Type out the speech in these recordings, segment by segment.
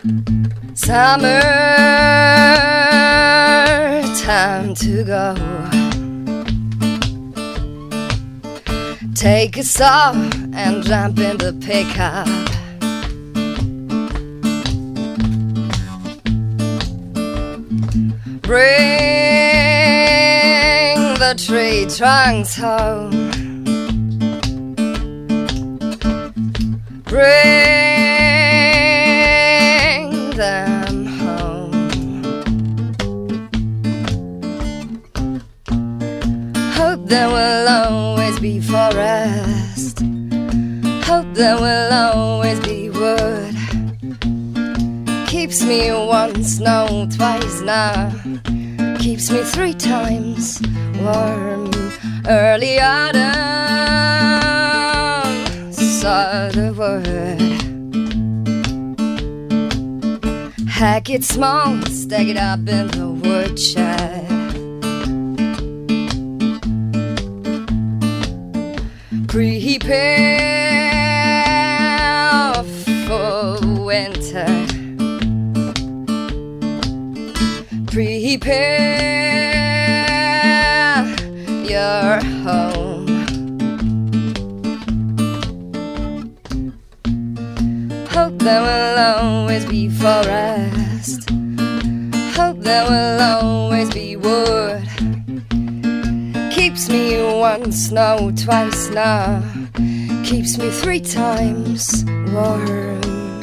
Summer time to go. Take a stop and jump in the pickup. Bring the tree trunks home. Bring them home. Hope there will always be forest. Hope there will always be wood. Keeps me once, no, twice, nah. Keeps me 3 times warm. Early autumn, saw the word. Hack it small, stack it up in the woodshed. Prepare for winter. Prepare your home. Hope there will always be forest. Hope there will always be wood. Keeps me once, no, twice, nah. Keeps me 3 times warm.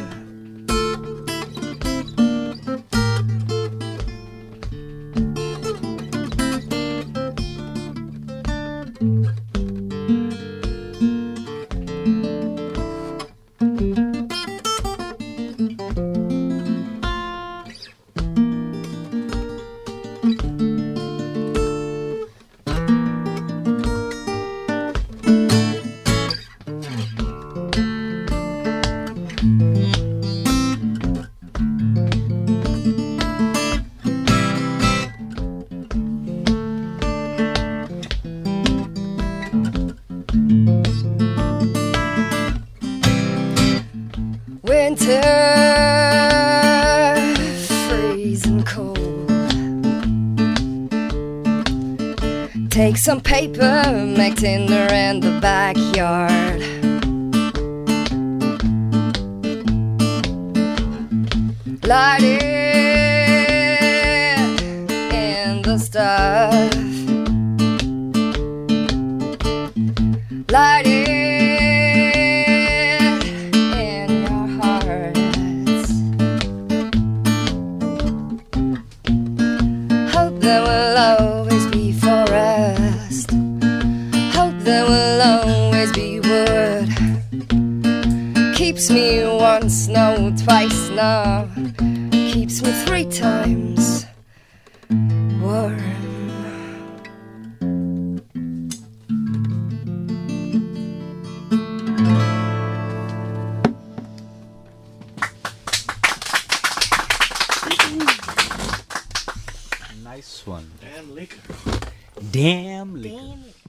Winter, freezing cold. Take some paper, make dinner in the backyard. Light it in the stuff. Light it there will always be forest. Hope there will always be wood. Keeps me once, no, twice, no. Keeps me 3 times warm. Nice one. Damn liquor. Damn liquor.